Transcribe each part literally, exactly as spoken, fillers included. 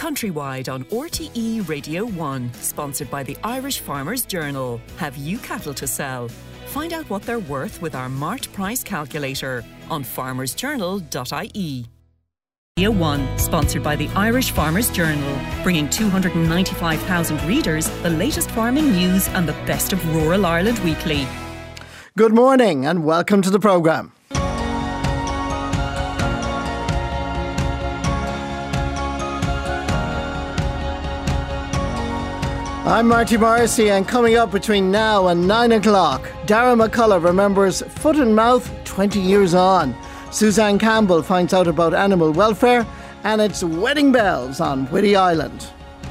Countrywide on R T E Radio one, sponsored by the Irish Farmers Journal. Have you cattle to sell? Find out what they're worth with our Mart Price Calculator on farmers journal dot I E. Radio one, sponsored by the Irish Farmers Journal, bringing two hundred ninety-five thousand readers the latest farming news and the best of rural Ireland weekly. Good morning and welcome to the programme. I'm Marty Morrissey, and coming up between now and nine o'clock, Darragh McCullough remembers Foot and Mouth twenty years on. Suzanne Campbell finds out about animal welfare, and it's wedding bells on Whiddy Island.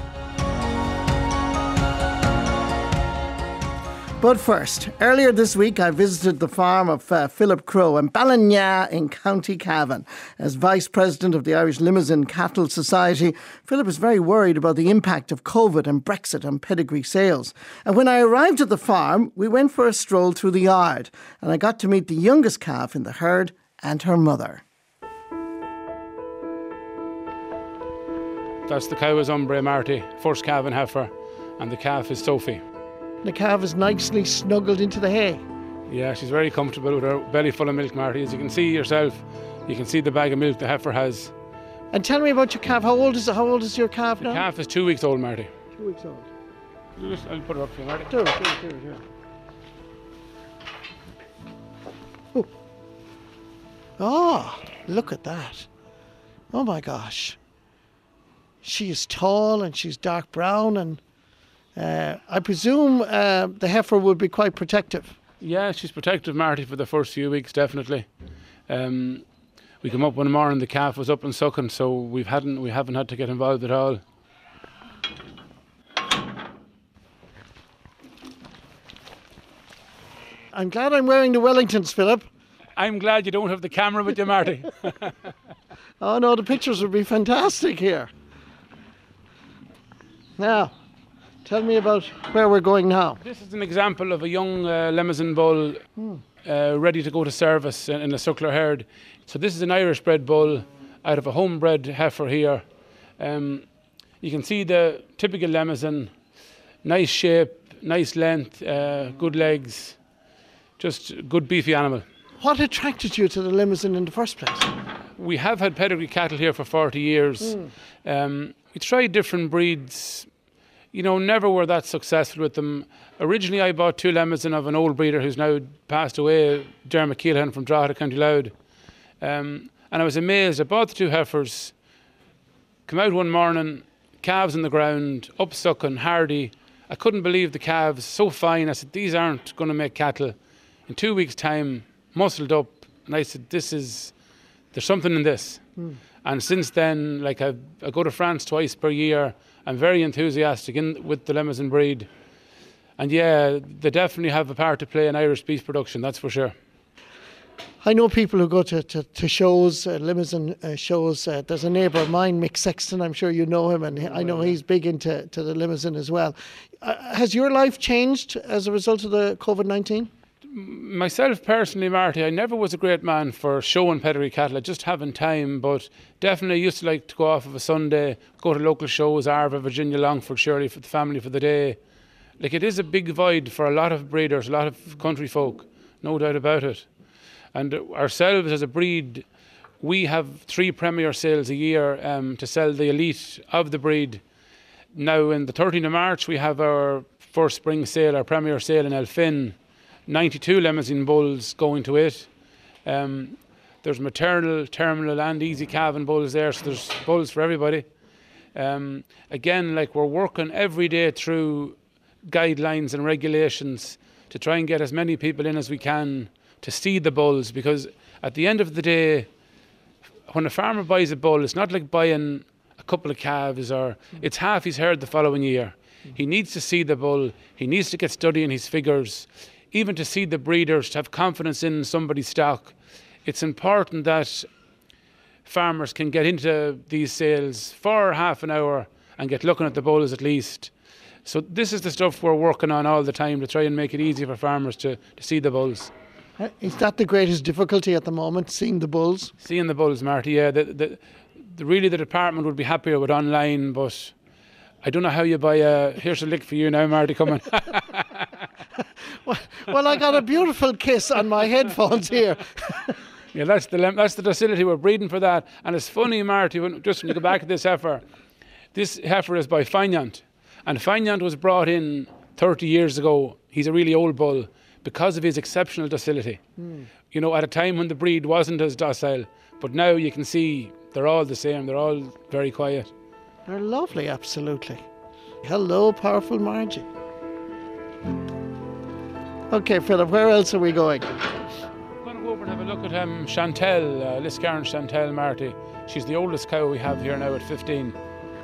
But first, earlier this week I visited the farm of uh, Philip Crowe in Ballina in County Cavan. As Vice President of the Irish Limousin Cattle Society, Philip is very worried about the impact of COVID and Brexit on pedigree sales. And when I arrived at the farm, we went for a stroll through the yard, and I got to meet the youngest calf in the herd and her mother. That's the cow is Umbre Marty, first calf in heifer, and the calf is Sophie. The calf is nicely snuggled into the hay. Yeah, she's very comfortable with her belly full of milk, Marty. As you can see yourself, you can see the bag of milk the heifer has. And tell me about your calf. How old is how old is your calf the now? The calf is two weeks old, Marty. Two weeks old. Just, I'll put her up for you, Marty. Do it, do it, do it, do it. Oh. Oh, look at that. Oh my gosh. She is tall and she's dark brown, and Uh, I presume uh, the heifer would be quite protective. Yeah, she's protective, Marty, for the first few weeks, definitely. Um, we come up one morning, the calf was up and sucking, so we've hadn't, we haven't had to get involved at all. I'm glad I'm wearing the Wellingtons, Philip. I'm glad you don't have the camera with you, Marty. Oh no, the pictures would be fantastic here. Now, tell me about where we're going now. This is an example of a young uh, Limousin bull hmm. uh, ready to go to service in, in a suckler herd. So this is an Irish bred bull out of a homebred heifer here. Um, you can see the typical Limousin, nice shape, nice length, uh, good legs, just good beefy animal. What attracted you to the Limousin in the first place? We have had pedigree cattle here for forty years. Mm. Um, we tried different breeds. You know, never were that successful with them. Originally, I bought two Limousin of an old breeder who's now passed away, Dermot Keelan from Drogheda, County Louth. Um, and I was amazed. I bought the two heifers, come out one morning, calves on the ground, up sucking, hardy. I couldn't believe the calves, so fine. I said, these aren't going to make cattle. In two weeks' time, muscled up, and I said, this is, there's something in this. Mm. And since then, like I, I go to France twice per year. I'm very enthusiastic in, with the Limousin breed. And yeah, they definitely have a part to play in Irish beef production, that's for sure. I know people who go to, to, to shows, uh, Limousin uh, shows. Uh, there's a neighbour of mine, Mick Sexton, I'm sure you know him, and he, I know he's big into to the Limousin as well. Uh, has your life changed as a result of the COVID nineteen? Myself personally, Marty, I never was a great man for showing pedigree cattle. I just haven't time, but definitely used to like to go off of a Sunday, go to local shows, Arva, Virginia, Longford, Shirley, for the family for the day. Like, it is a big void for a lot of breeders, a lot of country folk, no doubt about it. And ourselves as a breed, we have three premier sales a year um, to sell the elite of the breed. Now, in the thirteenth of March, we have our first spring sale, our premier sale in Elphin. ninety-two Limousin bulls going to it. Um, there's maternal, terminal and easy calving bulls there, so there's bulls for everybody. Um, again, like, we're working every day through guidelines and regulations to try and get as many people in as we can to see the bulls, because at the end of the day, when a farmer buys a bull, it's not like buying a couple of calves, or it's half his herd the following year. He needs to see the bull, he needs to get studying his figures, even to see the breeders, to have confidence in somebody's stock. It's important that farmers can get into these sales for half an hour and get looking at the bulls at least. So this is the stuff we're working on all the time to try and make it easy for farmers to, to see the bulls. Is that the greatest difficulty at the moment, seeing the bulls? Seeing the bulls, Marty, yeah. The, the, the, really the department would be happier with online, but I don't know how you buy a, here's a lick for you now, Marty, coming. well, well, I got a beautiful kiss on my headphones here. Yeah, that's the that's the docility. We're breeding for that. And it's funny, Marty, when, just when you go back to this heifer, this heifer is by Faineant. And Faineant was brought in thirty years ago. He's a really old bull because of his exceptional docility. Mm. You know, at a time when the breed wasn't as docile. But now you can see they're all the same. They're all very quiet. They're lovely, absolutely. Hello, powerful Margie. Okay, Philip, where else are we going? I'm going to go over and have a look at um, Chantel, uh, Liscairn Chantel Marty. She's the oldest cow we have here now at fifteen.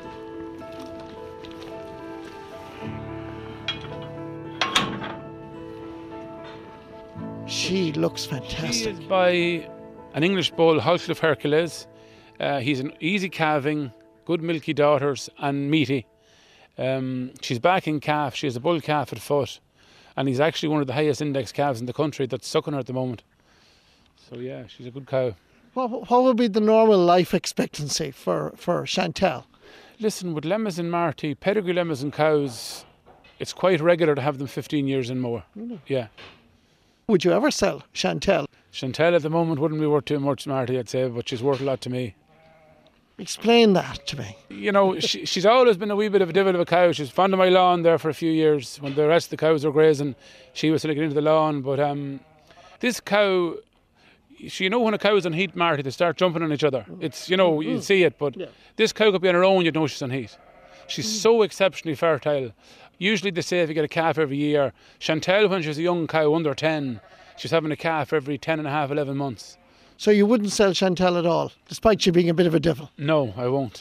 She looks fantastic. She is by an English bull, Holcliffe Hercules. Uh, he's an easy calving, good milky daughters and meaty. Um, she's backing calf. She has a bull calf at foot. And he's actually one of the highest index calves in the country that's sucking her at the moment. So yeah, she's a good cow. What, what would be the normal life expectancy for, for Chantel? Listen, with Limousin Marty, pedigree Limousin cows, it's quite regular to have them fifteen years and more. Really? Yeah. Would you ever sell Chantel? Chantel at the moment wouldn't be worth too much, Marty, I'd say, but she's worth a lot to me. Explain that to me. You know, she, she's always been a wee bit of a divil of a cow. She's fond of my lawn there for a few years. When the rest of the cows were grazing, she was looking into the lawn. But um, this cow, she, you know when a cow's on heat, Marty, they start jumping on each other. It's, you know, mm-hmm. you see it, but yeah. This cow could be on her own, you'd know she's on heat. She's mm. so exceptionally fertile. Usually they say if you get a calf every year. Chantel, when she was a young cow, under ten, she's having a calf every ten and a half, eleven months. So you wouldn't sell Chantel at all, despite you being a bit of a devil? No, I won't.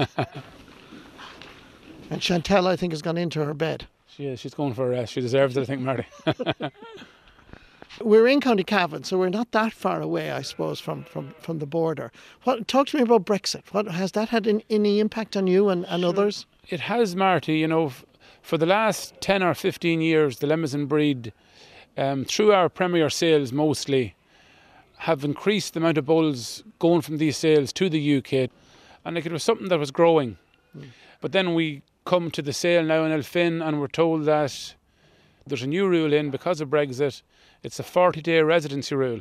And Chantel, I think, has gone into her bed. She is. She's going for a rest. She deserves it, I think, Marty. We're in County Cavan, so we're not that far away, I suppose, from, from, from the border. What, talk to me about Brexit. What, has that had any, any impact on you and, and sure. others? It has, Marty. You know, f- for the last ten or fifteen years, the Limousin breed, um, through our Premier sales mostly, have increased the amount of bulls going from these sales to the U K. And like it was something that was growing. Mm. But then we come to the sale now in Elphin and we're told that there's a new rule in because of Brexit. It's a forty-day residency rule.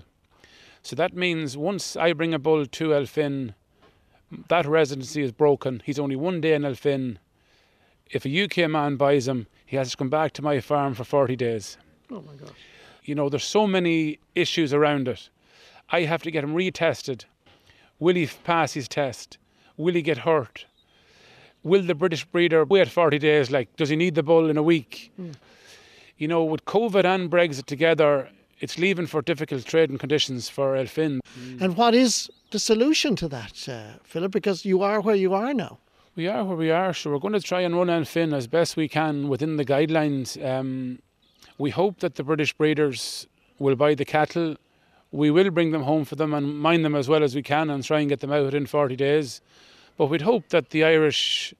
So that means once I bring a bull to Elphin, that residency is broken. He's only one day in Elphin. If a U K man buys him, he has to come back to my farm for forty days. Oh my gosh. You know, there's so many issues around it. I have to get him retested. Will he pass his test? Will he get hurt? Will the British breeder wait forty days? Like, does he need the bull in a week? Mm. You know, with COVID and Brexit together, it's leaving for difficult trading conditions for Elphin. Mm. And what is the solution to that, uh, Philip? Because you are where you are now. We are where we are. So we're going to try and run Elphin as best we can within the guidelines. Um, we hope that the British breeders will buy the cattle. We will bring them home for them and mind them as well as we can and try and get them out in forty days. But we'd hope that the Irish,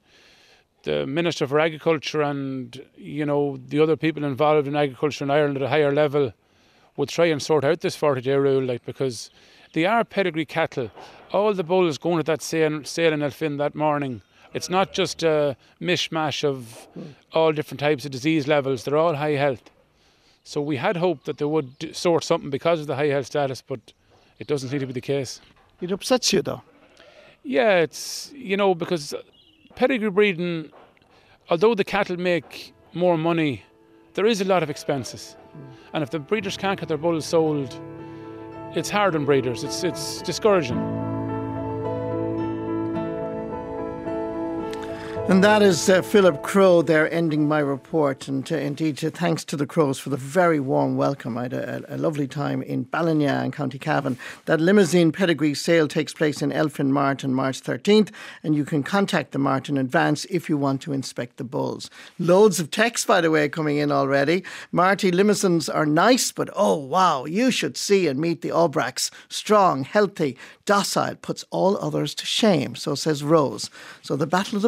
the Minister for Agriculture and, you know, the other people involved in agriculture in Ireland at a higher level would try and sort out this forty-day rule, like, because they are pedigree cattle. All the bulls going to that sale, sale in Elphin that morning, it's not just a mishmash of all different types of disease levels. They're all high health. So we had hoped that they would sort something because of the high health status, but it doesn't seem to be the case. It upsets you, though. Yeah, it's, you know, because pedigree breeding, although the cattle make more money, there is a lot of expenses. Mm. And if the breeders can't get their bulls sold, it's hard on breeders. It's, it's discouraging. And that is uh, Philip Crowe there ending my report. And uh, indeed, uh, thanks to the Crowes for the very warm welcome. I had a, a lovely time in Ballina in County Cavan. That limousine pedigree sale takes place in Elphin Mart on March thirteenth. And you can contact the Mart in advance if you want to inspect the bulls. Loads of texts, by the way, coming in already. Marty, limousines are nice, but oh, wow, you should see and meet the Aubracs. Strong, healthy, docile, puts all others to shame, so says Rose. So the battle of the breeders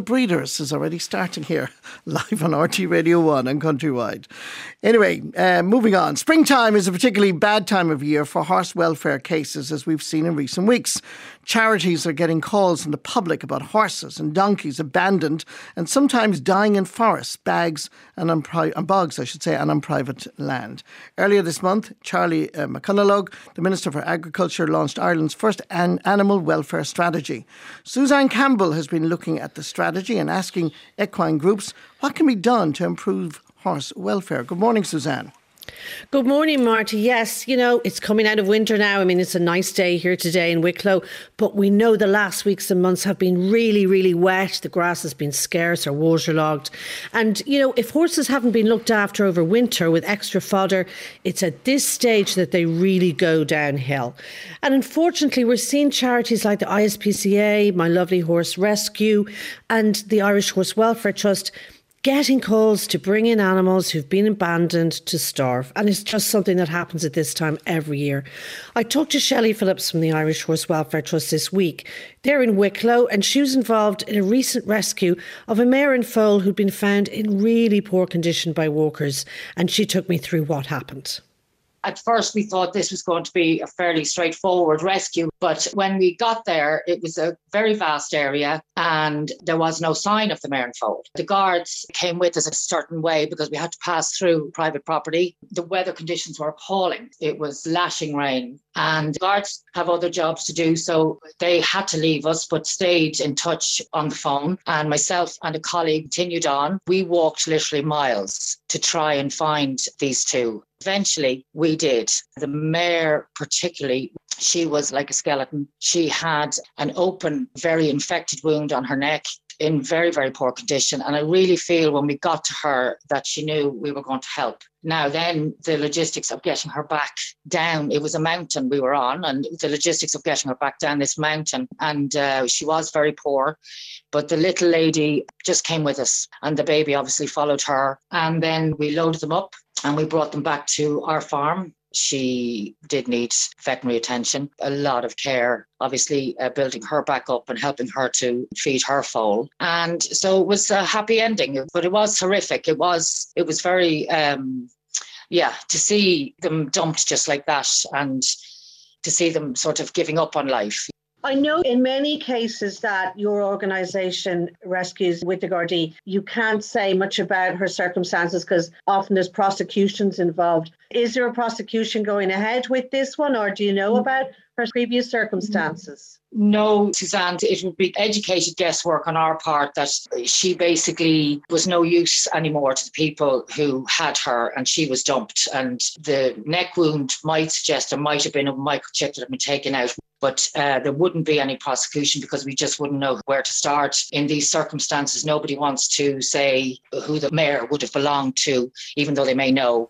virus is already starting here, live on R T E Radio one and countrywide. Anyway, uh, moving on. Springtime is a particularly bad time of year for horse welfare cases, as we've seen in recent weeks. Charities are getting calls from the public about horses and donkeys abandoned and sometimes dying in forests, bags and on pri- and bogs, I should say, and on private land. Earlier this month, Charlie uh, McConalogue, the Minister for Agriculture, launched Ireland's first an- animal welfare strategy. Suzanne Campbell has been looking at the strategy and asking equine groups what can be done to improve horse welfare. Good morning, Suzanne. Good morning, Marty. Yes, you know, it's coming out of winter now. I mean, it's a nice day here today in Wicklow, but we know the last weeks and months have been really, really wet. The grass has been scarce or waterlogged. And, you know, if horses haven't been looked after over winter with extra fodder, it's at this stage that they really go downhill. And unfortunately, we're seeing charities like the I S P C A, My Lovely Horse Rescue and the Irish Horse Welfare Trust getting calls to bring in animals who've been abandoned to starve. And it's just something that happens at this time every year. I talked to Shelley Phillips from the Irish Horse Welfare Trust this week. They're in Wicklow and she was involved in a recent rescue of a mare and foal who'd been found in really poor condition by walkers. And she took me through what happened. At first, we thought this was going to be a fairly straightforward rescue. But when we got there, it was a very vast area and there was no sign of the mare and foal. The guards came with us a certain way because we had to pass through private property. The weather conditions were appalling. It was lashing rain and the guards have other jobs to do. So they had to leave us, but stayed in touch on the phone. And myself and a colleague continued on. We walked literally miles to try and find these two. Eventually, we did. The mare particularly, she was like a skeleton. She had an open, very infected wound on her neck in very, very poor condition. And I really feel when we got to her that she knew we were going to help. Now then, the logistics of getting her back down, it was a mountain we were on, and the logistics of getting her back down this mountain. And uh, she was very poor. But the little lady just came with us and the baby obviously followed her. And then we loaded them up and we brought them back to our farm. She did need veterinary attention, a lot of care, obviously uh, building her back up and helping her to feed her foal. And so it was a happy ending, but it was horrific. It was, it was very, um, yeah, to see them dumped just like that and to see them sort of giving up on life. I know in many cases that your organisation rescues with the Gardaí, you can't say much about her circumstances because often there's prosecutions involved. Is there a prosecution going ahead with this one, or do you know about her previous circumstances? No, Suzanne, it would be educated guesswork on our part that she basically was no use anymore to the people who had her and she was dumped. And the neck wound might suggest there might have been a microchip that had been taken out. But uh, there wouldn't be any prosecution because we just wouldn't know where to start. In these circumstances, nobody wants to say who the mare would have belonged to, even though they may know.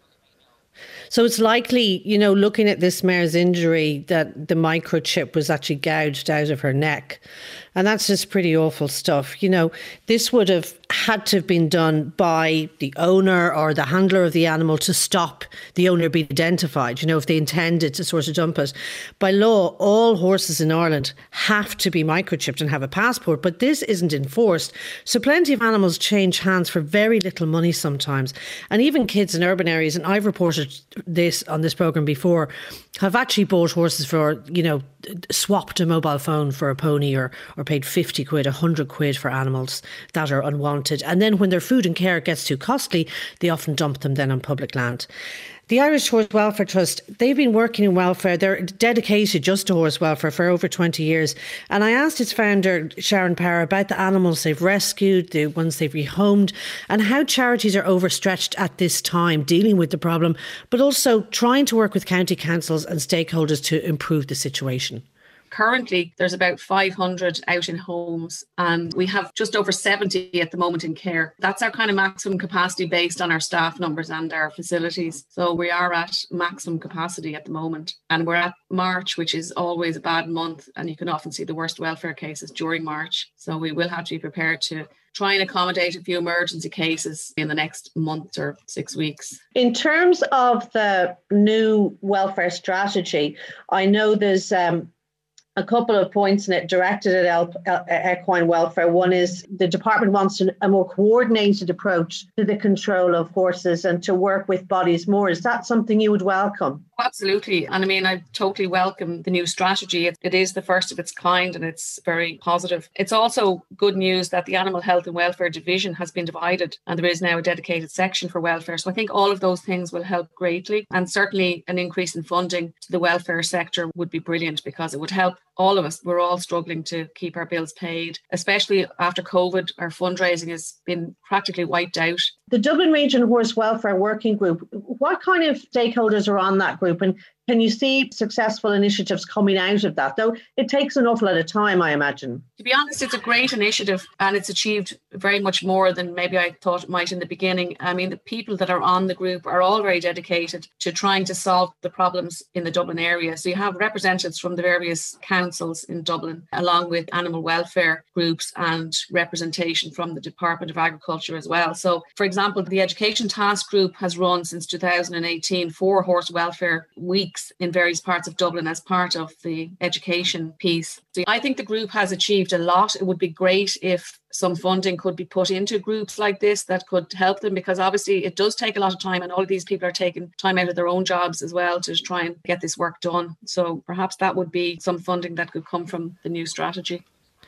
So it's likely, you know, looking at this mare's injury, that the microchip was actually gouged out of her neck. And that's just pretty awful stuff. You know, this would have had to have been done by the owner or the handler of the animal to stop the owner being identified, you know, if they intended to sort of dump it. By law, all horses in Ireland have to be microchipped and have a passport, but this isn't enforced. So plenty of animals change hands for very little money sometimes. And even kids in urban areas, and I've reported this on this programme before, have actually bought horses for, you know, swapped a mobile phone for a pony or, or paid fifty quid, one hundred quid for animals that are unwanted. And then when their food and care gets too costly, they often dump them then on public land. The Irish Horse Welfare Trust, they've been working in welfare. They're dedicated just to horse welfare for over twenty years. And I asked its founder, Sharon Power, about the animals they've rescued, the ones they've rehomed, and how charities are overstretched at this time dealing with the problem, but also trying to work with county councils and stakeholders to improve the situation. Currently, there's about five hundred out in homes and we have just over seventy at the moment in care. That's our kind of maximum capacity based on our staff numbers and our facilities. So we are at maximum capacity at the moment. And we're at March, which is always a bad month. And you can often see the worst welfare cases during March. So we will have to be prepared to try and accommodate a few emergency cases in the next month or six weeks. In terms of the new welfare strategy, I know there's... Um, a couple of points in it directed at el- equine welfare. One is the department wants a more coordinated approach to the control of horses and to work with bodies more. Is that something you would welcome? Absolutely. And I mean, I totally welcome the new strategy. It, it is the first of its kind and it's very positive. It's also good news that the Animal Health and Welfare Division has been divided and there is now a dedicated section for welfare. So I think all of those things will help greatly. And certainly an increase in funding to the welfare sector would be brilliant because it would help all of us. We're all struggling to keep our bills paid, especially after COVID. Our fundraising has been practically wiped out. The Dublin Region Horse Welfare Working Group, what kind of stakeholders are on that group? And can you see successful initiatives coming out of that? Though it takes an awful lot of time, I imagine. To be honest, it's a great initiative and it's achieved very much more than maybe I thought it might in the beginning. I mean, the people that are on the group are all very dedicated to trying to solve the problems in the Dublin area. So you have representatives from the various councils in Dublin, along with animal welfare groups and representation from the Department of Agriculture as well. So, for example, the Education Task Group has run since two thousand eighteen four horse welfare weeks in various parts of Dublin as part of the education piece. So I think the group has achieved a lot. It would be great if some funding could be put into groups like this that could help them, because obviously it does take a lot of time and all of these people are taking time out of their own jobs as well to try and get this work done. So perhaps that would be some funding that could come from the new strategy.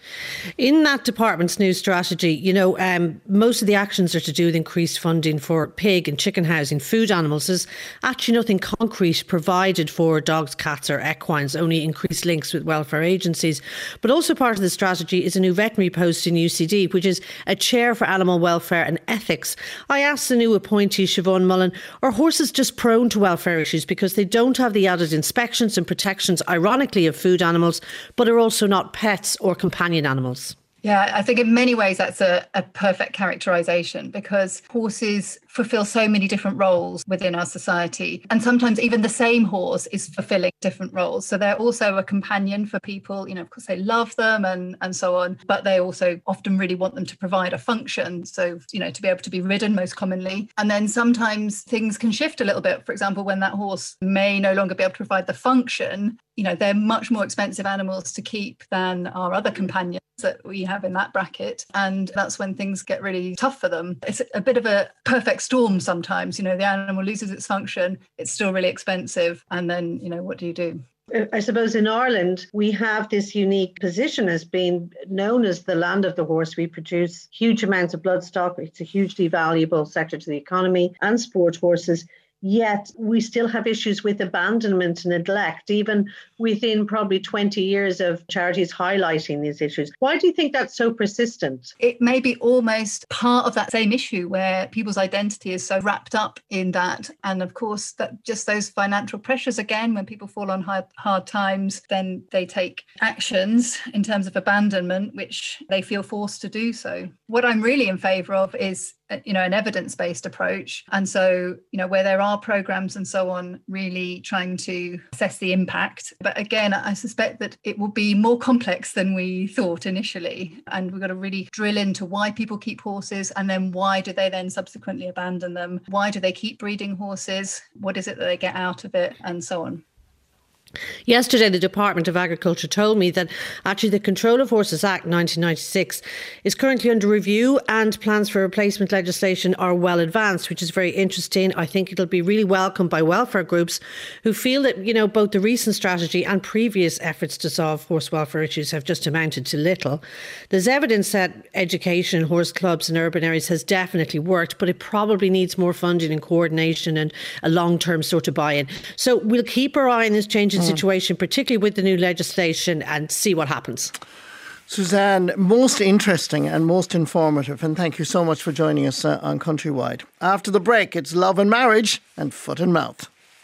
In that department's new strategy, you know, um, most of the actions are to do with increased funding for pig and chicken housing, food animals. There's actually nothing concrete provided for dogs, cats or equines, only increased links with welfare agencies. But also part of the strategy is a new veterinary post in U C D, which is a chair for animal welfare and ethics. I asked the new appointee, Siobhan Mullen, are horses just prone to welfare issues because they don't have the added inspections and protections, ironically, of food animals, but are also not pets or companion animals? Yeah, I think in many ways that's a, a perfect characterisation, because horses fulfil so many different roles within our society. And sometimes even the same horse is fulfilling different roles. So they're also a companion for people. You know, of course, they love them and, and so on, but they also often really want them to provide a function. So, you know, to be able to be ridden most commonly. And then sometimes things can shift a little bit. For example, when that horse may no longer be able to provide the function, you know, they're much more expensive animals to keep than our other companions that we have in that bracket. And that's when things get really tough for them. It's a bit of a perfect storm sometimes. You know, the animal loses its function, it's still really expensive. And then, you know, what do you do? I suppose in Ireland, we have this unique position as being known as the land of the horse. We produce huge amounts of bloodstock. It's a hugely valuable sector to the economy and sport horses. Yet we still have issues with abandonment and neglect, even within probably twenty years of charities highlighting these issues. Why do you think that's so persistent? It may be almost part of that same issue where people's identity is so wrapped up in that. And of course, that just those financial pressures again, when people fall on hard, hard times, then they take actions in terms of abandonment, which they feel forced to do so. What I'm really in favour of is you know, an evidence-based approach. And so, you know, where there are programs and so on, really trying to assess the impact. But again, I suspect that it will be more complex than we thought initially. And we've got to really drill into why people keep horses, and then why do they then subsequently abandon them? Why do they keep breeding horses? What is it that they get out of it? And so on. Yesterday, the Department of Agriculture told me that actually the Control of Horses Act nineteen ninety-six is currently under review and plans for replacement legislation are well advanced, which is very interesting. I think it'll be really welcomed by welfare groups who feel that, you know, both the recent strategy and previous efforts to solve horse welfare issues have just amounted to little. There's evidence that education in horse clubs in urban areas has definitely worked, but it probably needs more funding and coordination and a long-term sort of buy-in. So we'll keep our eye on this changing situation, particularly with the new legislation, and see what happens. Suzanne, most interesting and most informative, and thank you so much for joining us uh, on Countrywide. After the break, it's Love and Marriage and Foot and Mouth.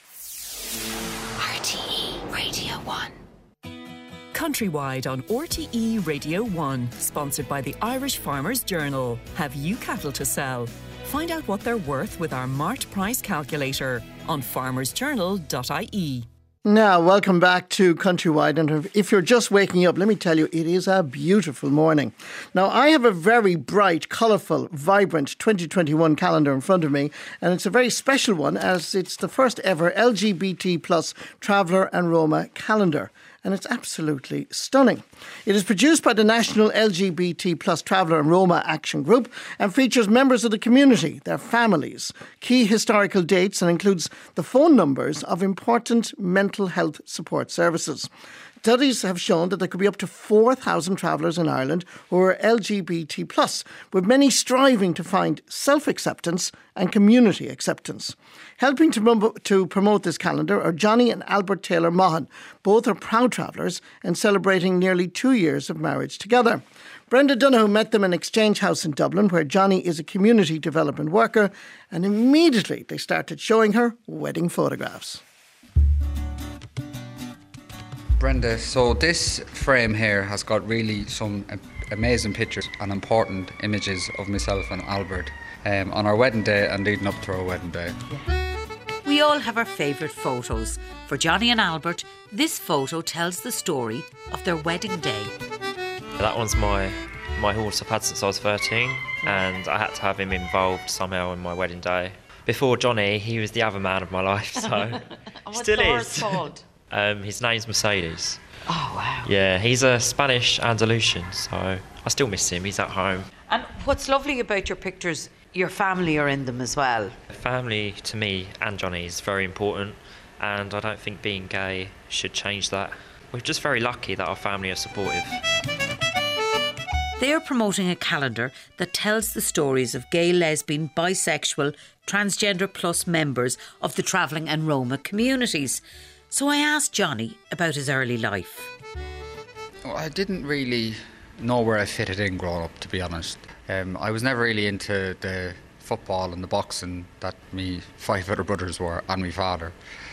R T E Radio one. Countrywide on R T E Radio one, sponsored by the Irish Farmers Journal. Have you cattle to sell? Find out what they're worth with our Mart Price Calculator on farmers journal dot I E. Now, welcome back to Countrywide. And if you're just waking up, let me tell you, it is a beautiful morning. Now, I have a very bright, colourful, vibrant twenty twenty-one calendar in front of me. And it's a very special one, as it's the first ever L G B T plus Traveller and Roma calendar. and it's absolutely stunning. It is produced by the National L G B T plus Traveller and Roma Action Group and features members of the community, their families, key historical dates, and includes the phone numbers of important mental health support services. Studies have shown that there could be up to four thousand travellers in Ireland who are L G B T plus, with many striving to find self-acceptance and community acceptance. Helping to, mum- to promote this calendar are Johnny and Albert Taylor Maughan. Both are proud travellers and celebrating nearly two years of marriage together. Brenda Donoghue met them in Exchange House in Dublin, where Johnny is a community development worker, and immediately they started showing her wedding photographs. Brenda, so this frame here has got really some amazing pictures and important images of myself and Albert um, on our wedding day and leading up to our wedding day. We all have our favourite photos. For Johnny and Albert, this photo tells the story of their wedding day. That one's my my horse I've had since I was thirteen, and I had to have him involved somehow in my wedding day. Before Johnny, he was the other man of my life, so still is. Um, his name's Mercedes. Oh, wow. Yeah, he's a Spanish Andalusian, so I still miss him. He's at home. And what's lovely about your pictures, your family are in them as well. Family, to me and Johnny, is very important, and I don't think being gay should change that. We're just very lucky that our family are supportive. They are promoting a calendar that tells the stories of gay, lesbian, bisexual, transgender plus members of the travelling and Roma communities. So I asked Johnny about his early life. I didn't really know where I fitted in growing up, to be honest. Um, I was never really into the football and the boxing that me five other brothers were and my father.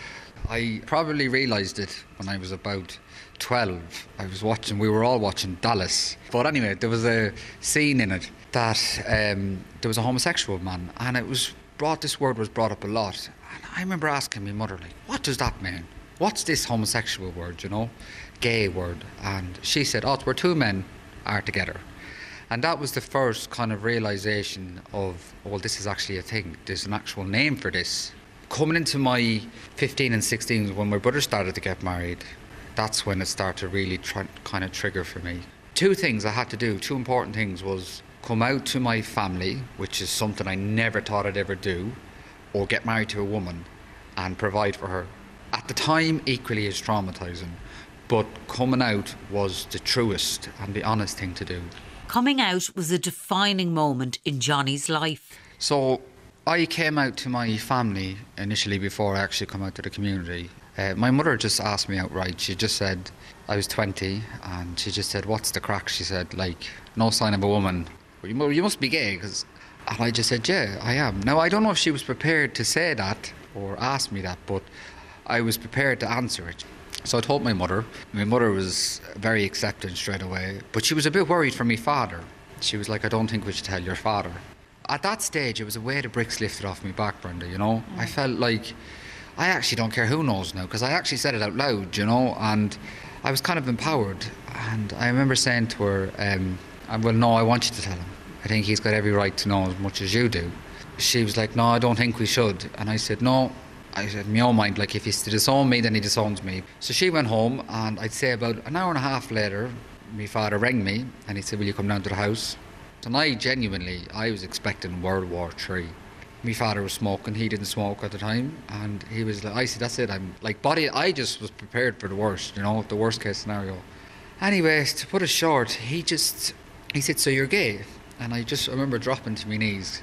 I probably realised it when I was about twelve. I was watching, we were all watching Dallas. But anyway, there was a scene in it that um, there was a homosexual man, and it was brought, this word was brought up a lot. And I remember asking my mother, like, what does that mean? What's this homosexual word, you know, gay word? And she said, oh, it's where two men are together. And that was the first kind of realisation of, well, this is actually a thing. There's an actual name for this. Coming into my fifteen and sixteen, when my brother started to get married, that's when it started to really try, kind of trigger for me. Two things I had to do, two important things, was come out to my family, which is something I never thought I'd ever do, or get married to a woman and provide for her. At the time, equally as traumatising, but coming out was the truest and the honest thing to do. Coming out was a defining moment in Johnny's life. So I came out to my family initially before I actually come out to the community. Uh, my mother just asked me outright. She just said, I was twenty, and she just said, what's the crack? She said, like, no sign of a woman. You, you must be gay, because... And I just said, yeah, I am. Now, I don't know if she was prepared to say that or ask me that, but I was prepared to answer it. So I told my mother. My mother was very accepting straight away, but she was a bit worried for my father. She was like, I don't think we should tell your father. At that stage, it was a way the bricks lifted off my back, Brenda, you know? Mm. I felt like, I actually don't care who knows now, because I actually said it out loud, you know, and I was kind of empowered. And I remember saying to her, um, well, no, I want you to tell him. I think he's got every right to know as much as you do. She was like, no, I don't think we should. And I said, no. I said, in my own mind, like, if he's to disown me, then he disowns me. So she went home, and I'd say about an hour and a half later, my father rang me, and he said, will you come down to the house? And I genuinely, I was expecting World War Three. My father was smoking, he didn't smoke at the time, and he was like, I said, that's it, I'm like, body, I just was prepared for the worst, you know, the worst case scenario. Anyways, to put it short, he just, he said, so you're gay? And I just I remember dropping to my knees.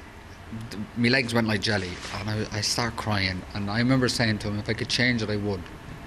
My legs went like jelly, and I, I started crying. And I remember saying to him, if I could change it, I would.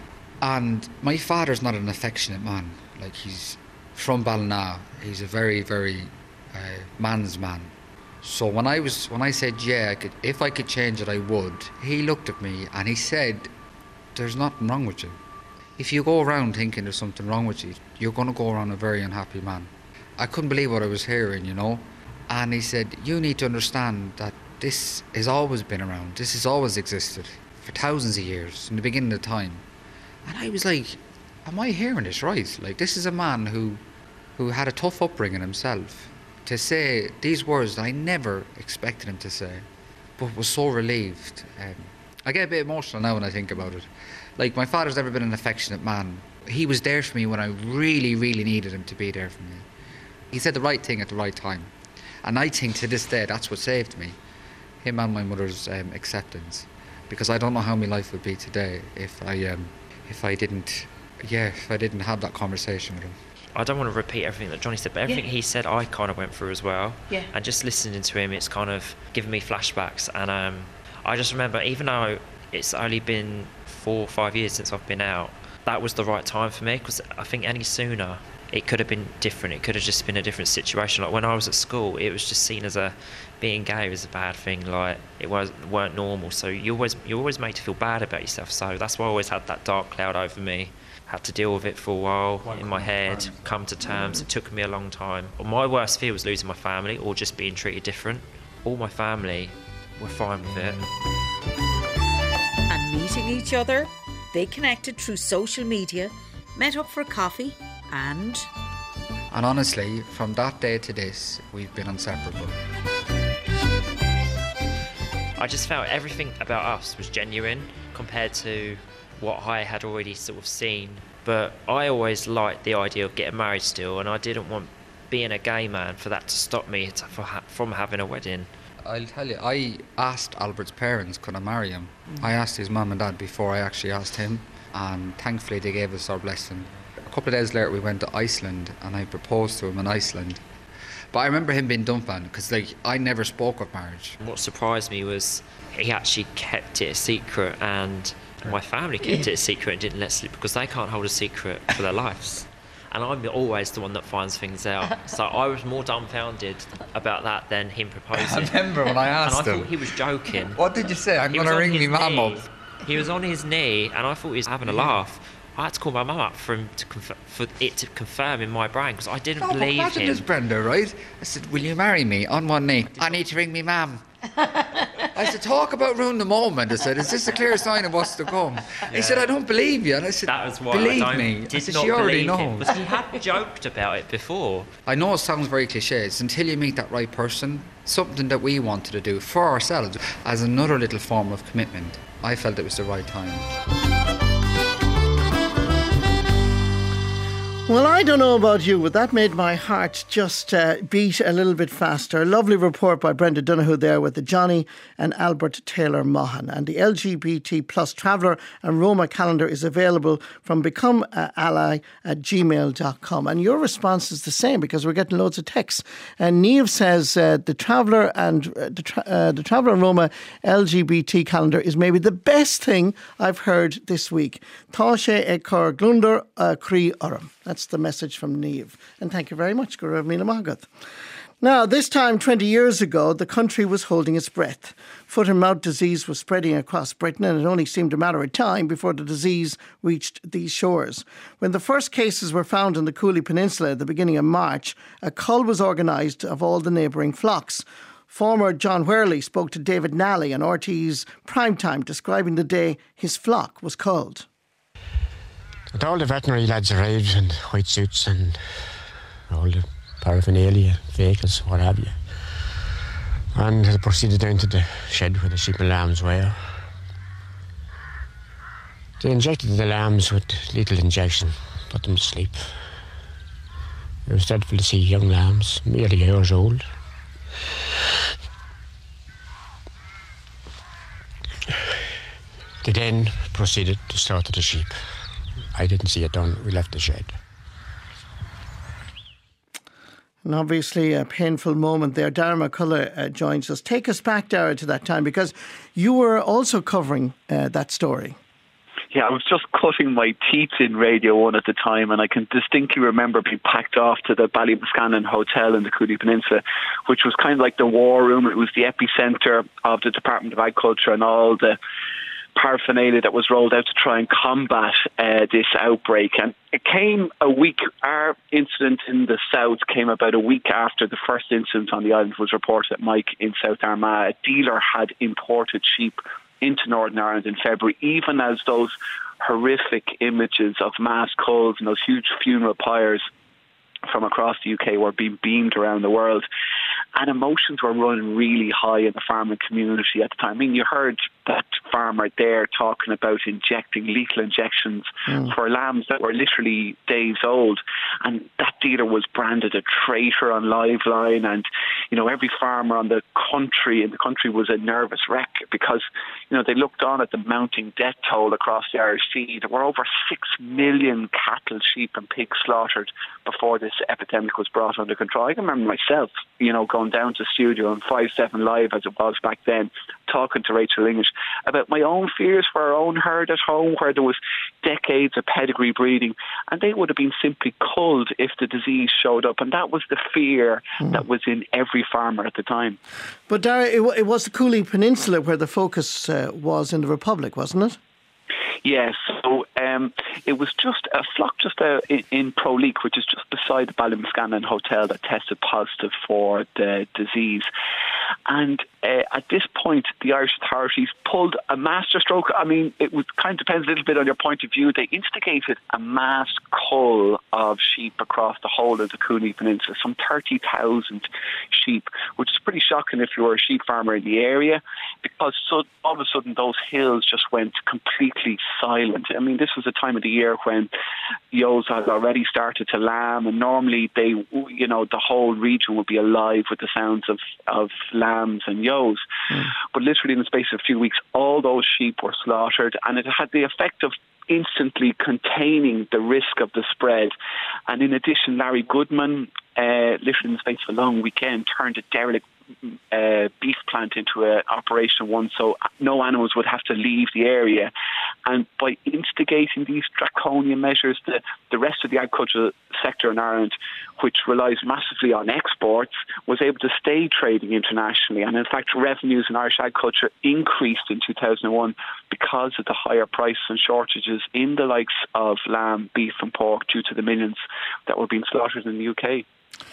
And my father's not an affectionate man. Like, he's from Ballina. He's a very, very uh, man's man. So when I was when I said, yeah, I could, if I could change it, I would, he looked at me and he said, there's nothing wrong with you. If you go around thinking there's something wrong with you, you're going to go around a very unhappy man. I couldn't believe what I was hearing, you know. And he said, you need to understand that this has always been around. This has always existed for thousands of years, in the beginning of time. And I was like, am I hearing this right? Like, this is a man who, who had a tough upbringing himself. To say these words that I never expected him to say, but was so relieved. Um, I get a bit emotional now when I think about it. Like, my father's never been an affectionate man, He was there for me when I really, really needed him to be there for me. He said the right thing at the right time. And I think to this day, that's what saved me. Him and my mother's um, acceptance. Because I don't know how my life would be today if I um, if I didn't, yeah, if I didn't have that conversation with him. I don't want to repeat everything that Johnny said, but everything yeah. he said I kind of went through as well. Yeah. And just listening to him, it's kind of given me flashbacks. And um, I just remember, even though it's only been four or five years since I've been out, that was the right time for me, because I think any sooner it could have been different. It could have just been a different situation. Like when I was at school, it was just seen as a being gay was a bad thing. Like it was weren't normal. So you always you always made to feel bad about yourself. So that's why I always had that dark cloud over me. Had to deal with it for a while in my head, come to terms. It took me a long time. My worst fear was losing my family or just being treated different. All my family were fine with it. And meeting each other, they connected through social media, met up for coffee, and... And honestly, from that day to this, we've been inseparable. I just felt everything about us was genuine compared to what I had already sort of seen. But I always liked the idea of getting married still, and I didn't want being a gay man for that to stop me to, for ha- from having a wedding. I'll tell you, I asked Albert's parents could I marry him. Mm. I asked his mum and dad before I actually asked him, and thankfully they gave us our blessing. A couple of days later we went to Iceland and I proposed to him in Iceland. But I remember him being dumbfounded because like I never spoke of marriage. What surprised me was he actually kept it a secret, and my family kept it a secret and didn't let sleep because they can't hold a secret for their lives. And I'm always the one that finds things out. So I was more dumbfounded about that than him proposing. I remember when I asked and I him. thought he was joking. What did you say? I'm going to ring me mum up. He was on his knee and I thought he was having a laugh. I had to call my mum up for him to conf- for it to confirm in my brain because I didn't no, believe imagine him. This, Brenda, right? I said, will you marry me? On one knee. I need to ring me mum. I said, talk about ruin the moment. I said, is this a clear sign of what's to come? Yeah. He said, I don't believe you. And I said, that was why believe I me. Did I said, not she already knows. Him, because he had joked about it before. I know it sounds very cliche. It's until you meet that right person, something that we wanted to do for ourselves as another little form of commitment. I felt it was the right time. Well, I don't know about you, but that made my heart just uh, beat a little bit faster. A lovely report by Brenda Donoghue there with the Johnny and Albert Taylor Maughan. And the L G B T plus Traveller and Roma calendar is available from become ally at gmail dot com. And your response is the same because we're getting loads of texts. And Niamh says uh, the Traveller and uh, the, tra- uh, the Traveller and Roma L G B T calendar is maybe the best thing I've heard this week. Tá sé ag cur glundar a crí orm. That's the message from Niamh. And thank you very much, Guru Míle Magadh. Now, this time twenty years ago, the country was holding its breath. Foot and mouth disease was spreading across Britain, and it only seemed a matter of time before the disease reached these shores. When the first cases were found in the Cooley Peninsula at the beginning of March, a cull was organised of all the neighbouring flocks. Former John Worley spoke to David Nally on R T E's Primetime, describing the day his flock was culled. But all the veterinary lads arrived in white suits and all the paraphernalia, vehicles, what have you. And they proceeded down to the shed where the sheep and lambs were. They injected the lambs with lethal injection, put them to sleep. It was dreadful to see young lambs, merely years old. They then proceeded to slaughter the sheep. I didn't see it done. We left the shed. And obviously a painful moment there. Darragh McCullough uh, joins us. Take us back, Darragh, to that time, because you were also covering uh, that story. Yeah, I was just cutting my teeth in Radio one at the time, and I can distinctly remember being packed off to the Ballymoscannon Hotel in the Cooley Peninsula, which was kind of like the war room. It was the epicentre of the Department of Agriculture and all the paraphernalia that was rolled out to try and combat uh, this outbreak. And it came a week, our incident in the south came about a week after the first incident on the island was reported at Mike in South Armagh. A dealer had imported sheep into Northern Ireland in February, even as those horrific images of mass culls and those huge funeral pyres from across the U K were being beamed around the world. And emotions were running really high in the farming community at the time. I mean, you heard that farmer there talking about injecting lethal injections mm. for lambs that were literally days old. And that dealer was branded a traitor on Liveline. And, you know, every farmer on the country, in the country was a nervous wreck because, you know, they looked on at the mounting death toll across the Irish Sea. There were over six million cattle, sheep and pigs slaughtered before this epidemic was brought under control. I can remember myself, you know, going down to studio on five seven Live, as it was back then, talking to Rachel English about my own fears for our own herd at home, where there was decades of pedigree breeding, and they would have been simply culled if the disease showed up. And that was the fear mm. that was in every farmer at the time. But Dara, it, it was the Cooley Peninsula where the focus uh, was in the Republic, wasn't it? Yes, so um, it was just a flock just uh, in, in Proleek, which is just beside the Ballymascannon Hotel, that tested positive for the disease. And uh, at this point, the Irish authorities pulled a masterstroke. I mean, it would kind of depends a little bit on your point of view. They instigated a mass cull of sheep across the whole of the Cooley Peninsula, some thirty thousand sheep, which is pretty shocking if you were a sheep farmer in the area, because so, all of a sudden those hills just went completely silent. I mean, this was a time of the year when ewes had already started to lamb, and normally they, you know, the whole region would be alive with the sounds of, of lambs and ewes. Mm. But literally in the space of a few weeks, all those sheep were slaughtered, and it had the effect of instantly containing the risk of the spread. And in addition, Larry Goodman, uh, literally in the space of a long weekend, turned a derelict Uh, beef plant into an operation one, so no animals would have to leave the area. And by instigating these draconian measures, the, the rest of the agricultural sector in Ireland, which relies massively on exports, was able to stay trading internationally. And in fact, revenues in Irish agriculture increased in two thousand one because of the higher prices and shortages in the likes of lamb, beef and pork due to the millions that were being slaughtered in the U K.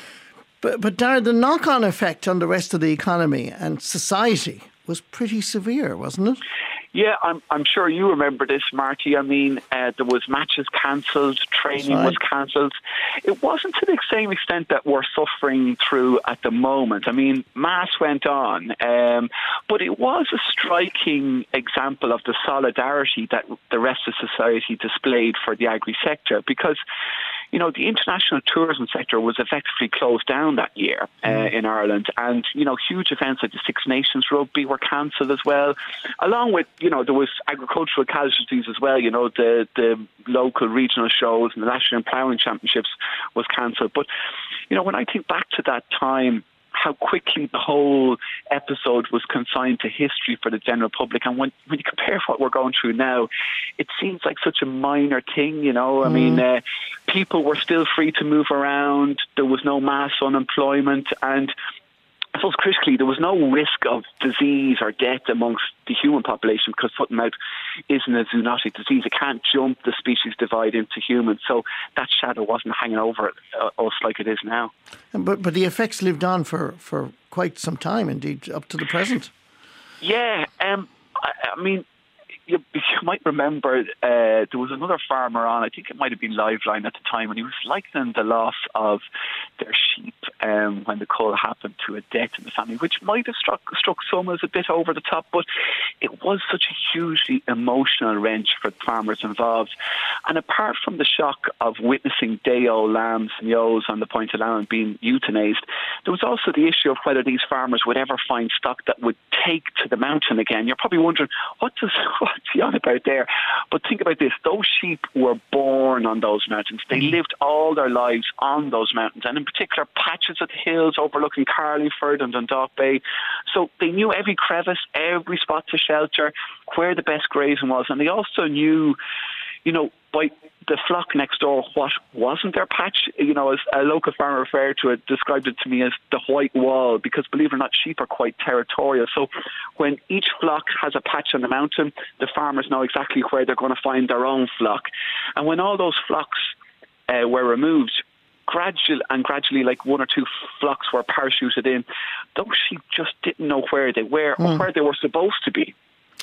But, but Darren, the knock-on effect on the rest of the economy and society was pretty severe, wasn't it? Yeah, I'm I'm sure you remember this, Marty. I mean, uh, there was matches cancelled, training right. was cancelled. It wasn't to the same extent that we're suffering through at the moment. I mean, mass went on, um, but it was a striking example of the solidarity that the rest of society displayed for the agri sector, because, you know, the international tourism sector was effectively closed down that year uh, mm. in Ireland. And, you know, huge events like the Six Nations Rugby were cancelled as well, along with, you know, there was agricultural casualties as well. You know, the, the local regional shows and the National Ploughing Championships was cancelled. But, you know, when I think back to that time, how quickly the whole episode was consigned to history for the general public. And when, when you compare what we're going through now, it seems like such a minor thing, you know. I mm. mean, uh, people were still free to move around. There was no mass unemployment. And I suppose critically, there was no risk of disease or death amongst the human population, because foot and mouth isn't a zoonotic disease. It can't jump the species divide into humans. So that shadow wasn't hanging over uh, us like it is now. But but the effects lived on for, for quite some time, indeed, up to the present. Yeah, um, I, I mean, you, you might remember uh, there was another farmer on, I think it might have been Liveline at the time, and he was likening the loss of their sheep um, when the cull happened to a death in the family, which might have struck struck some as a bit over the top, but it was such a hugely emotional wrench for the farmers involved. And apart from the shock of witnessing day-old lambs and ewes on the Point of Larron being euthanized, there was also the issue of whether these farmers would ever find stock that would take to the mountain again. You're probably wondering, what does what's he on about there? But think about this, those sheep were born on those mountains. They lived all their lives on those mountains, and in particular patches of the hills overlooking Carlingford and Dundalk Bay. So they knew every crevice, every spot to shelter, where the best grazing was, and they also knew, you know, by the flock next door, what wasn't their patch. You know, as a local farmer referred to it, described it to me as the white wall, because believe it or not, sheep are quite territorial. So when each flock has a patch on the mountain, the farmers know exactly where they're going to find their own flock. And when all those flocks uh, were removed, gradual and gradually, like one or two flocks were parachuted in, those sheep just didn't know where they were mm. or where they were supposed to be.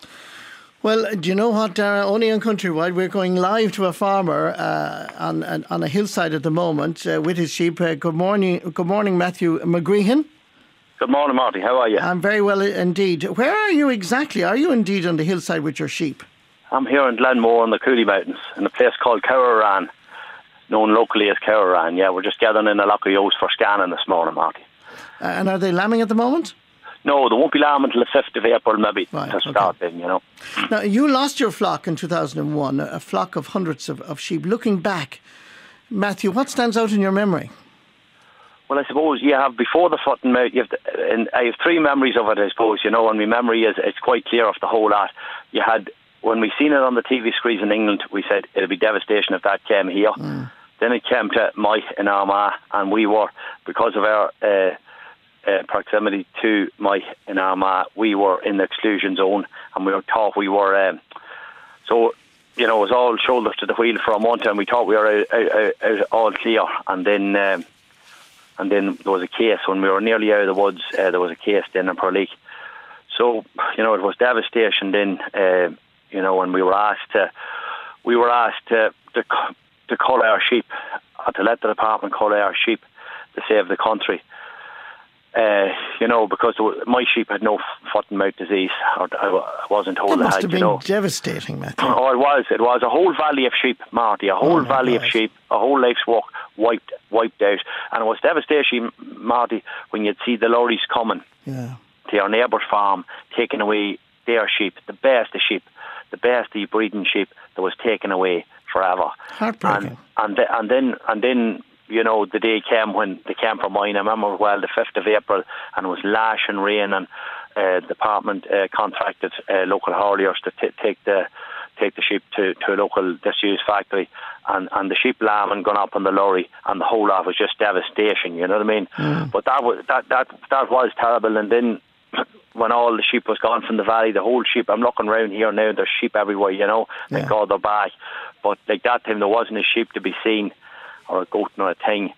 Well, do you know what, Dara? Only on Countrywide, we're going live to a farmer uh, on, on a hillside at the moment uh, with his sheep. Uh, good morning, good morning, Matthew McGreehan. Good morning, Marty. How are you? I'm very well indeed. Where are you exactly? Are you indeed on the hillside with your sheep? I'm here in Glenmore in the Cooley Mountains, in a place called Cowraran, known locally as Cowraran. Yeah, we're just gathering in a lock of ewes for scanning this morning, Marty. Uh, and are they lambing at the moment? No, they won't be lambing until the fifth of April, maybe, right, to okay. start then, you know. Now, you lost your flock in two thousand one, a flock of hundreds of, of sheep. Looking back, Matthew, what stands out in your memory? Well, I suppose you have, before the foot and mouth, you have to, and I have three memories of it, I suppose, you know, and my memory is, it's quite clear of the whole lot. You had, when we seen it on the T V screens in England, we said it'd be devastation if that came here. Mm. Then it came to Mike in Armagh, and we were, because of our uh, uh, proximity to Mike in Armagh, we were in the exclusion zone, and we were thought we were, um, so, you know, it was all shoulders to the wheel for a month, and we thought we were out, out, out, out all clear, and then... Um, And then there was a case when we were nearly out of the woods. Uh, there was a case then in Purleek. So you know it was devastation. Then uh, you know when we were asked to, we were asked to to, to cull our sheep, uh, to let the department cull our sheep to save the country. Uh, you know because was, my sheep had no foot and mouth disease. Or I wasn't told that must had, have been you know. devastating, Matthew. Oh, it was. It was a whole valley of sheep, Marty. A whole oh valley God. of sheep. A whole life's work wiped wiped out, and it was devastation, Marty, when you'd see the lorries coming yeah. to our neighbour's farm, taking away their sheep, the best of sheep, the best of breeding sheep that was taken away forever. Heartbreaking. And and, th- and then and then you know the day came when they came for mine. I remember well the fifth of April, and it was lashing rain, and uh, the department uh, contracted uh, local hauliers to t- take the. take the sheep to, to a local disused factory, and, and the sheep lamb and gone up on the lorry, and the whole lot was just devastation, you know what I mean? Mm. But that was that, that that was terrible. And then when all the sheep was gone from the valley, the whole sheep, I'm looking around here now, there's sheep everywhere, you know, yeah. Thank God they're back. But like that time there wasn't a sheep to be seen, or a goat nor a thing,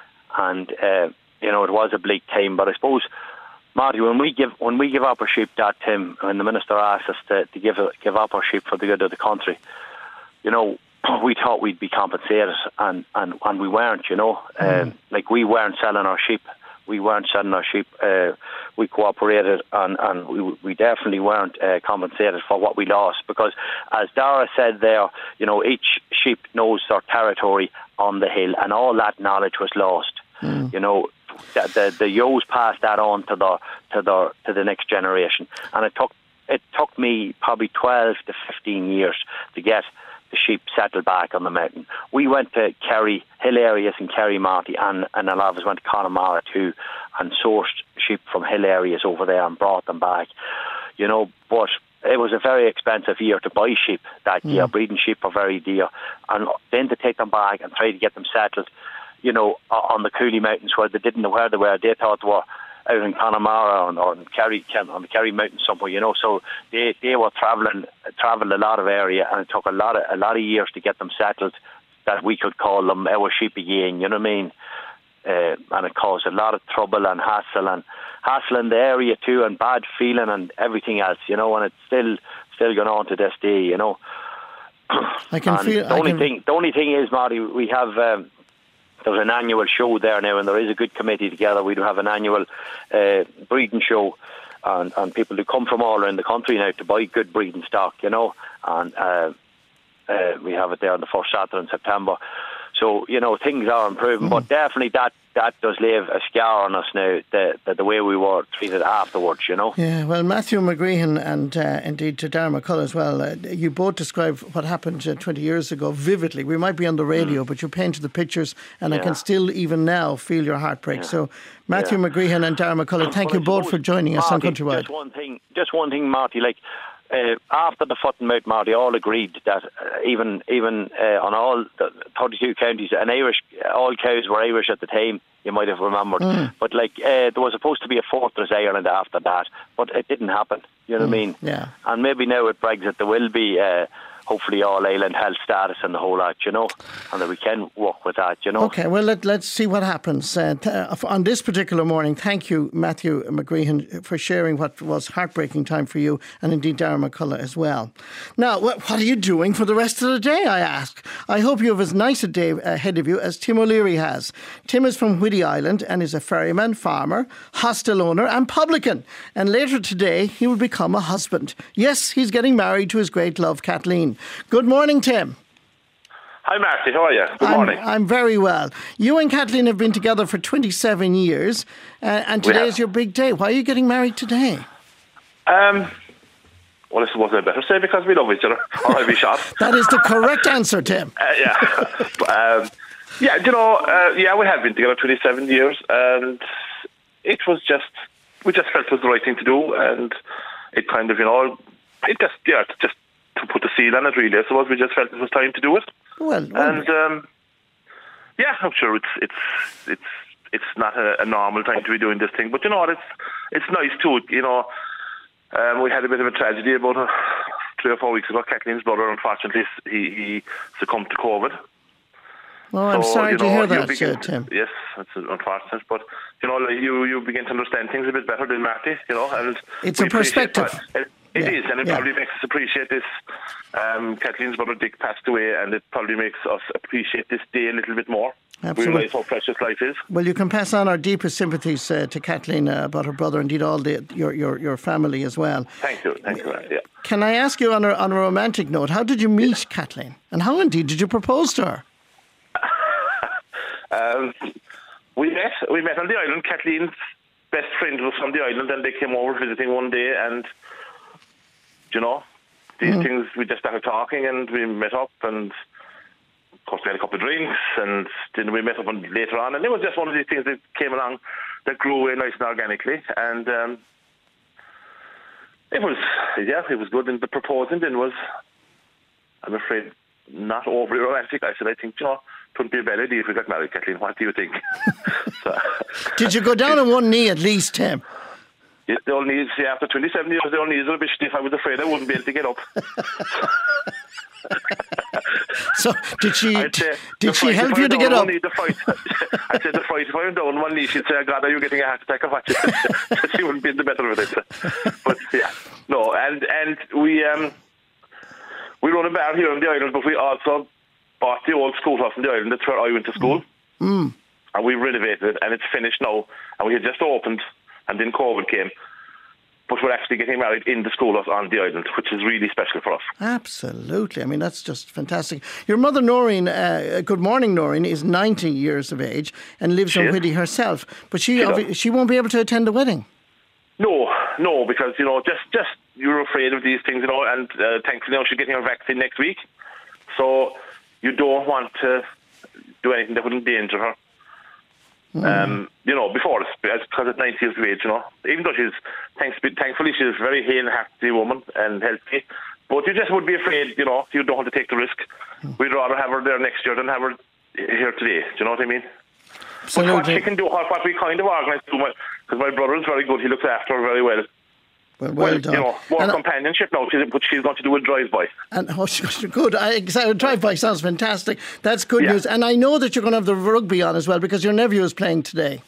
and uh, you know, it was a bleak time. But I suppose, Marty, when we give when we give up our sheep that time, when the minister asked us to, to give give up our sheep for the good of the country, you know, we thought we'd be compensated, and, and, and we weren't. You know, mm. um, like we weren't selling our sheep, we weren't selling our sheep. Uh, we cooperated, and, and we we definitely weren't uh, compensated for what we lost, because, as Dara said there, you know, each sheep knows their territory on the hill, and all that knowledge was lost. Mm. You know. The, the the ewes passed that on to the to the to the next generation, and it took it took me probably twelve to fifteen years to get the sheep settled back on the mountain. We went to Kerry, hill areas in Kerry, Marty, and, and a lot of us went to Connemara too, and sourced sheep from hill areas over there and brought them back. You know, but it was a very expensive year to buy sheep that mm. year. Breeding sheep are very dear, and then to take them back and try to get them settled, you know, on the Cooley Mountains where they didn't know where they were. They thought they were out in Connemara or, or in Kerry, on the Kerry Mountains somewhere, you know. So they, they were travelling travelling a lot of area, and it took a lot of a lot of years to get them settled, that we could call them our sheep again. You know what I mean? Uh, and it caused a lot of trouble and hassle and hassle in the area too, and bad feeling and everything else. You know, and it's still still going on to this day. You know. I can and feel. The I only can... thing, the only thing is, Marty, we have. Um, There's an annual show there now, and there is a good committee together. We do have an annual uh, breeding show, and, and people who come from all around the country now to buy good breeding stock, you know. And uh, uh, we have it there on the first Saturday in September. So, you know, things are improving, mm. but definitely that, that does leave a scar on us now, the, the, the way we were treated afterwards, you know. Yeah, well, Matthew McGreehan and uh, indeed to Darren McCullough as well, uh, you both described what happened uh, twenty years ago vividly. We might be on the radio, mm. but you painted the pictures, and yeah. I can still, even now, feel your heartbreak. Yeah. So, Matthew yeah. McGreehan and Darren McCullough, thank well, you both for joining us Marty, on Countrywide. Just one thing, just one thing, Marty, like, Uh, after the foot and mouth, Marty, all agreed that uh, even even uh, on all the thirty-two counties, an Irish, all cows were Irish at the time. You might have remembered, mm. but like uh, there was supposed to be a Fortress Ireland after that, but it didn't happen. You know mm. what I mean? Yeah. And maybe now with Brexit there will be uh, hopefully all Island health status and the whole lot, you know, and that we can work with that, you know. Okay, well, let, let's see what happens. Uh, t- on this particular morning, thank you, Matthew McGreehan, for sharing what was heartbreaking time for you, and indeed Darren McCullough as well. Now, what, what are you doing for the rest of the day, I ask? I hope you have as nice a day ahead of you as Tim O'Leary has. Tim is from Whiddy Island and is a ferryman, farmer, hostel owner and publican. And later today, he will become a husband. Yes, he's getting married to his great love, Kathleen. Good morning, Tim. Hi, Marty. How are you? Good I'm, morning. I'm very well. You and Kathleen have been together for twenty-seven years, uh, and today is your big day. Why are you getting married today? Um, well, I suppose I better say because we love each other, or I'll be shot. That is the correct answer, Tim. Uh, yeah. um, yeah, you know, uh, yeah, we have been together twenty-seven years, and it was just, we just felt it was the right thing to do, and it kind of, you know, it just, yeah, it's just to put the seal on it, really. I suppose we just felt it was time to do it. Well, and um, yeah, I'm sure it's it's it's it's not a, a normal time to be doing this thing, but you know what? It's it's nice too. You know, um, we had a bit of a tragedy about uh, three or four weeks ago. Kathleen's brother, unfortunately, he, he succumbed to COVID. Oh, I'm so, sorry you know, to hear that, begin, uh, Tim. Yes, it's unfortunate, but you know, you you begin to understand things a bit better than Marty. You know, and it's a perspective. It, it yeah. is, and it yeah. probably makes us appreciate this. Um, Kathleen's brother Dick passed away, and it probably makes us appreciate this day a little bit more. Absolutely. We realise how precious life is. Well, you can pass on our deepest sympathies uh, to Kathleen uh, about her brother, indeed all the, your, your your family as well. Thank you, thank you. Yeah. Can I ask you on a, on a romantic note, how did you meet Kathleen, and how indeed did you propose to her? um, we met. We met on the island. Kathleen's best friend was from the island, and they came over visiting one day, and you know, these mm. things, we just started talking, and we met up, and of course we had a couple of drinks, and then we met up on, later on, and it was just one of these things that came along that grew away nice and organically, and um, it was, yeah, it was good. And the proposing then was, I'm afraid, not overly romantic. I said, I think, you know, it wouldn't be a bad idea if we got married, Kathleen. What do you think? so, Did you go down on one knee at least, Tim? Yeah, the old knees, yeah, after twenty-seven years, the old knees are a bit stiff. I was afraid I wouldn't be able to get up. So, did she say, did she help you to get up? The fight. I said, the fight, if I went down on one knee, she'd say, God, are you getting a heart attack or what? She wouldn't be in the better of it. But, yeah, no, and and we um we run a bar here on the island, but we also bought the old schoolhouse on the island. That's where I went to school. Mm. And we renovated it, and it's finished now. And we had just opened, and then COVID came. But we're actually getting married in the schoolhouse on the island, which is really special for us. Absolutely. I mean, that's just fantastic. Your mother, Noreen, uh, good morning, Noreen, is ninety years of age and lives she in is. Whiddy herself. But she she, obvi- she won't be able to attend the wedding. No, no, because, you know, just, just you're afraid of these things, you know, and uh, thankfully now she's getting her vaccine next week. So you don't want to do anything that would endanger her. Mm. Um, you know, before it's because at ninety years of age, you know, even though she's thanks, thankfully she's a very hale and healthy woman and healthy, but you just would be afraid, you know, you don't want to take the risk. Mm. We'd rather have her there next year than have her here today. Do you know what I mean? Absolutely. But what she can do, what we kind of organise, because my brother is very good, he looks after her very well. Well, well, well done. You know, more and companionship now, but she's going to do a drive-by. And oh, good. I, a drive-by sounds fantastic. That's good yeah. news. And I know that you're going to have the rugby on as well, because your nephew is playing today.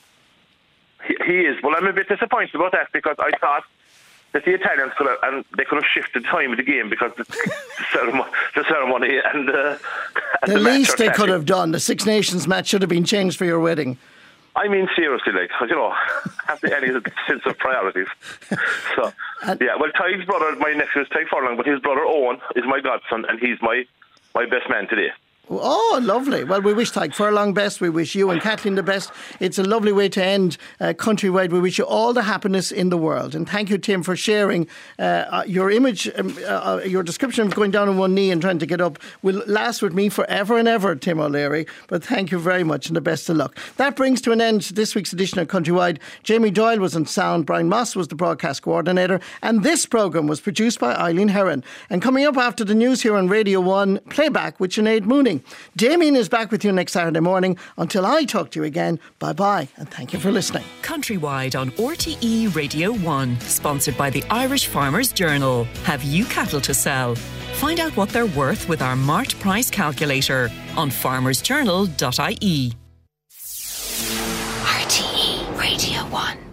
He, he is. Well, I'm a bit disappointed about that, because I thought that the Italians could have, and they could have shifted the time of the game, because the, the, ceremony, the ceremony and, uh, and the, the least they match could have done, the Six Nations match should have been changed for your wedding. I mean, seriously, like, you know, have the any sense of priorities. So, and yeah, well, Tyke's brother, my nephew is Tyke Furlong, but his brother Owen is my godson, and he's my, my best man today. Oh, lovely. Well, we wish Tyke Furlong best. We wish you and Kathleen the best. It's a lovely way to end uh, Countrywide. We wish you all the happiness in the world. And thank you, Tim, for sharing uh, your image, um, uh, your description of going down on one knee and trying to get up will last with me forever and ever, Tim O'Leary. But thank you very much and the best of luck. That brings to an end this week's edition of Countrywide. Jamie Doyle was on sound. Brian Moss was the broadcast coordinator. And this programme was produced by Eileen Herron. And coming up after the news here on Radio one, playback with Sinead Mooney. Damien is back with you next Saturday morning. Until I talk to you again, bye-bye and thank you for listening. Countrywide on R T E Radio one, sponsored by the Irish Farmers Journal. Have you cattle to sell? Find out what they're worth with our Mart Price Calculator on farmers journal dot I E. R T E Radio one.